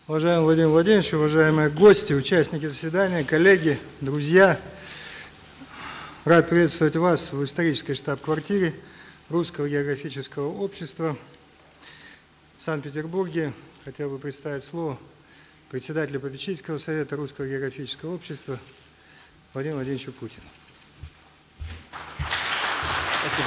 Уважаемый Владимир Владимирович, уважаемые гости, участники заседания, коллеги, друзья, рад приветствовать вас в исторической штаб-квартире Русского географического общества в Санкт-Петербурге. Хотел бы представить слово председателю попечительского совета Русского географического общества Владимиру Владимировичу Путину. Спасибо.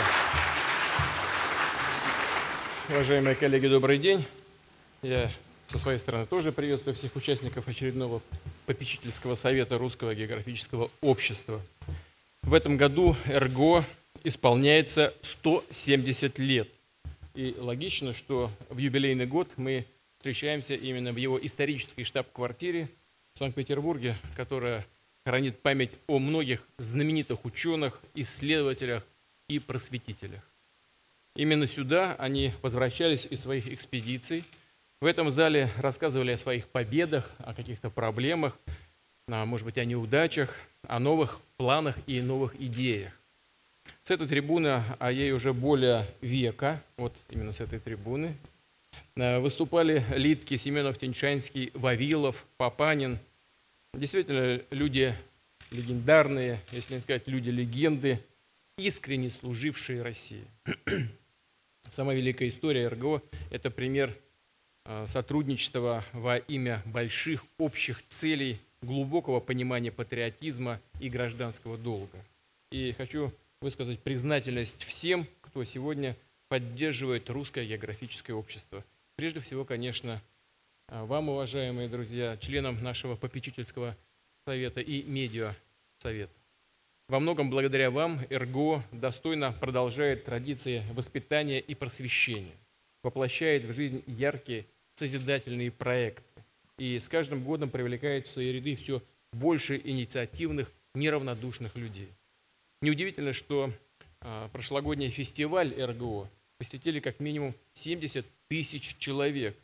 Уважаемые коллеги, добрый день. Я со своей стороны тоже приветствую всех участников очередного попечительского совета Русского географического общества. В этом году РГО исполняется 170 лет. И логично, что в юбилейный год мы встречаемся именно в его исторической штаб-квартире в Санкт-Петербурге, которая хранит память о многих знаменитых ученых, исследователях и просветителях. Именно сюда они возвращались из своих экспедиций. В этом зале рассказывали о своих победах, о каких-то проблемах, может быть, о неудачах, о новых планах и новых идеях. С этой трибуны, а ей уже более века, вот именно с этой трибуны, выступали Литки, Семенов, Теньшанский, Вавилов, Папанин. Действительно, люди легендарные, если не сказать, люди-легенды, искренне служившие России. Самая великая история РГО – это пример сотрудничества во имя больших общих целей, глубокого понимания патриотизма и гражданского долга. И хочу высказать признательность всем, кто сегодня поддерживает Русское географическое общество. Прежде всего, конечно, вам, уважаемые друзья, членам нашего попечительского совета и медиасовета. Во многом благодаря вам РГО достойно продолжает традиции воспитания и просвещения, воплощает в жизнь яркие созидательные проекты и с каждым годом привлекает в свои ряды все больше инициативных, неравнодушных людей. Неудивительно, что прошлогодний фестиваль РГО посетили как минимум 70 тысяч человек,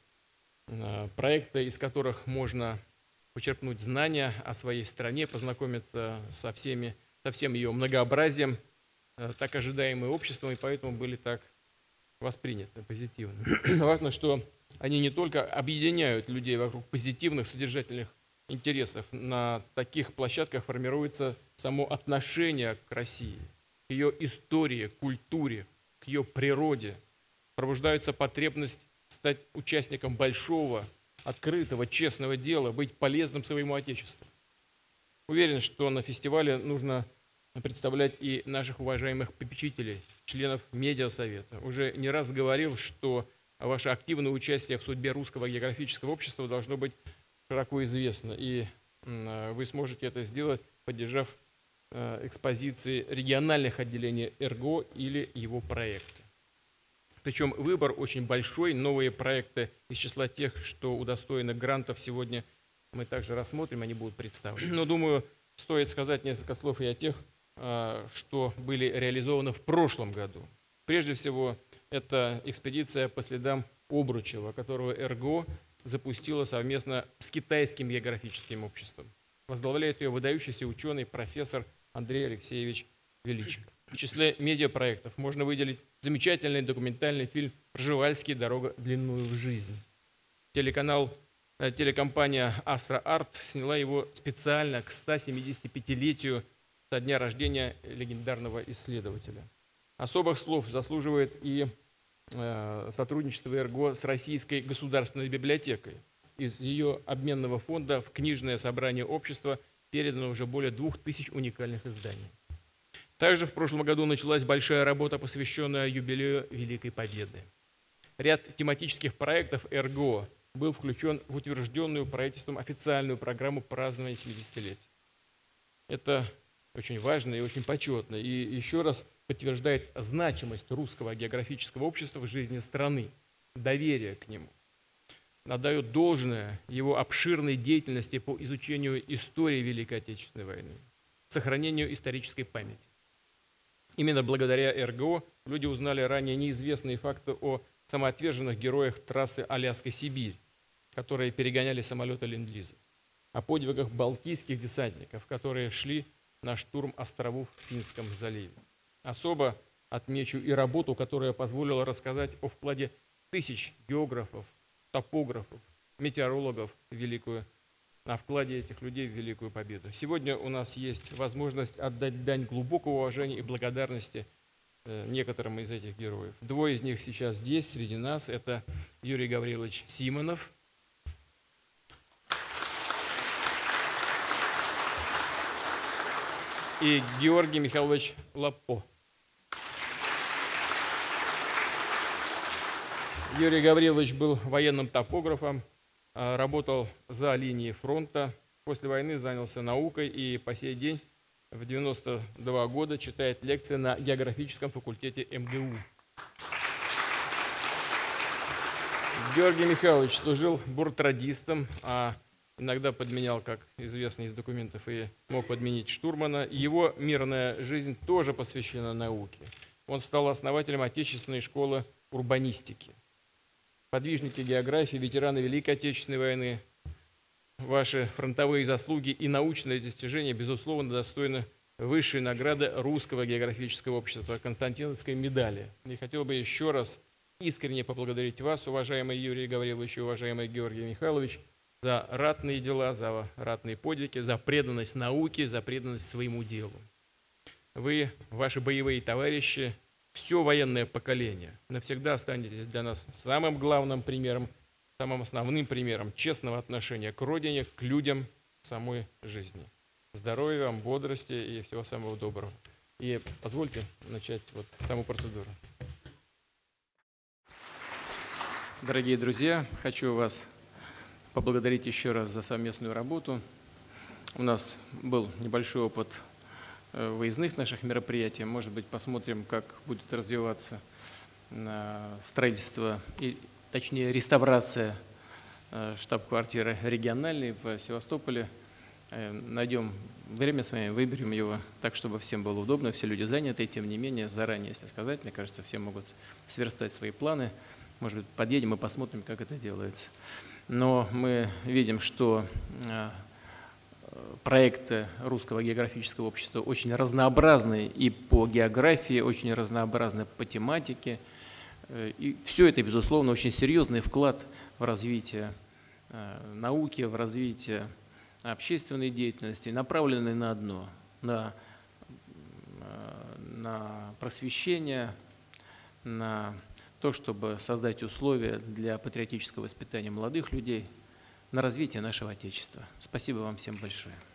проекты, из которых можно почерпнуть знания о своей стране, познакомиться со всем ее многообразием, так ожидаемые обществом, и поэтому были так восприняты позитивно. Важно, что они не только объединяют людей вокруг позитивных, содержательных интересов. На таких площадках формируется само отношение к России, к ее истории, культуре, к ее природе. Пробуждается потребность стать участником большого, открытого, честного дела, быть полезным своему Отечеству. Уверен, что на фестивале нужно представлять и наших уважаемых попечителей, членов медиасовета. Уже не раз говорил, что ваше активное участие в судьбе Русского географического общества должно быть широко известно. И вы сможете это сделать, поддержав экспозиции региональных отделений РГО или его проекты. Причем выбор очень большой, новые проекты из числа тех, что удостоены грантов, сегодня мы также рассмотрим, они будут представлены. Но, думаю, стоит сказать несколько слов и о тех, что были реализованы в прошлом году. Прежде всего, это экспедиция по следам Обручева, которую РГО запустила совместно с Китайским географическим обществом. Возглавляет ее выдающийся ученый, профессор Андрей Алексеевич Величко. В числе медиапроектов можно выделить замечательный документальный фильм «Пржевальский. Дорога длинную в жизнь». Телекомпания «Астра Арт» сняла его специально к 175-летию со дня рождения легендарного исследователя. Особых слов заслуживает и сотрудничество РГО с Российской государственной библиотекой. Из ее обменного фонда в книжное собрание общества передано уже более 2000 уникальных изданий. Также в прошлом году началась большая работа, посвященная юбилею Великой Победы. Ряд тематических проектов РГО был включен в утвержденную правительством официальную программу празднования 70-летия. Это очень важно и очень почетно, и еще раз подтверждает значимость Русского географического общества в жизни страны, доверие к нему. Отдает должное его обширной деятельности по изучению истории Великой Отечественной войны, сохранению исторической памяти. Именно благодаря РГО люди узнали ранее неизвестные факты о самоотверженных героях трассы Аляска-Сибирь, которые перегоняли самолеты Ленд-Лиза, о подвигах балтийских десантников, которые шли на штурм островов в Финском заливе. Особо отмечу и работу, которая позволила рассказать о вкладе тысяч географов, топографов, метеорологов о вкладе этих людей в великую победу. Сегодня у нас есть возможность отдать дань глубокого уважения и благодарности некоторым из этих героев. Двое из них сейчас здесь, среди нас. Это Юрий Гаврилович Симонов и Георгий Михайлович Лапо. Юрий Гаврилович был военным топографом, работал за линией фронта. После войны занялся наукой и по сей день в 92 года читает лекции на географическом факультете МГУ. Георгий Михайлович служил бортрадистом, а иногда подменял, как известно из документов, и мог подменить штурмана. Его мирная жизнь тоже посвящена науке. Он стал основателем Отечественной школы урбанистики. Подвижники географии, ветераны Великой Отечественной войны, ваши фронтовые заслуги и научные достижения, безусловно, достойны высшей награды Русского географического общества Константиновской медали. И хотел бы еще раз искренне поблагодарить вас, уважаемый Юрий Гаврилович и уважаемый Георгий Михайлович, за ратные дела, за ратные подвиги, за преданность науке, за преданность своему делу. Вы, ваши боевые товарищи, все военное поколение навсегда останетесь для нас самым главным примером, самым основным примером честного отношения к родине, к людям, к самой жизни. Здоровья вам, бодрости и всего самого доброго. И позвольте начать саму процедуру. Дорогие друзья, хочу вас поблагодарить еще раз за совместную работу. У нас был небольшой опыт выездных наших мероприятий. Может быть, посмотрим, как будет развиваться строительство, точнее реставрация штаб-квартиры региональной в Севастополе. Найдем время с вами, выберем его так, чтобы всем было удобно, все люди заняты. Тем не менее, заранее, если сказать, мне кажется, все могут сверстать свои планы. Может быть, подъедем и посмотрим, как это делается. Но мы видим, что проекты Русского географического общества очень разнообразны и по географии, очень разнообразны по тематике. И все это, безусловно, очень серьезный вклад в развитие науки, в развитие общественной деятельности, направленный на одно, на просвещение, на то, чтобы создать условия для патриотического воспитания молодых людей, на развитие нашего Отечества. Спасибо вам всем большое.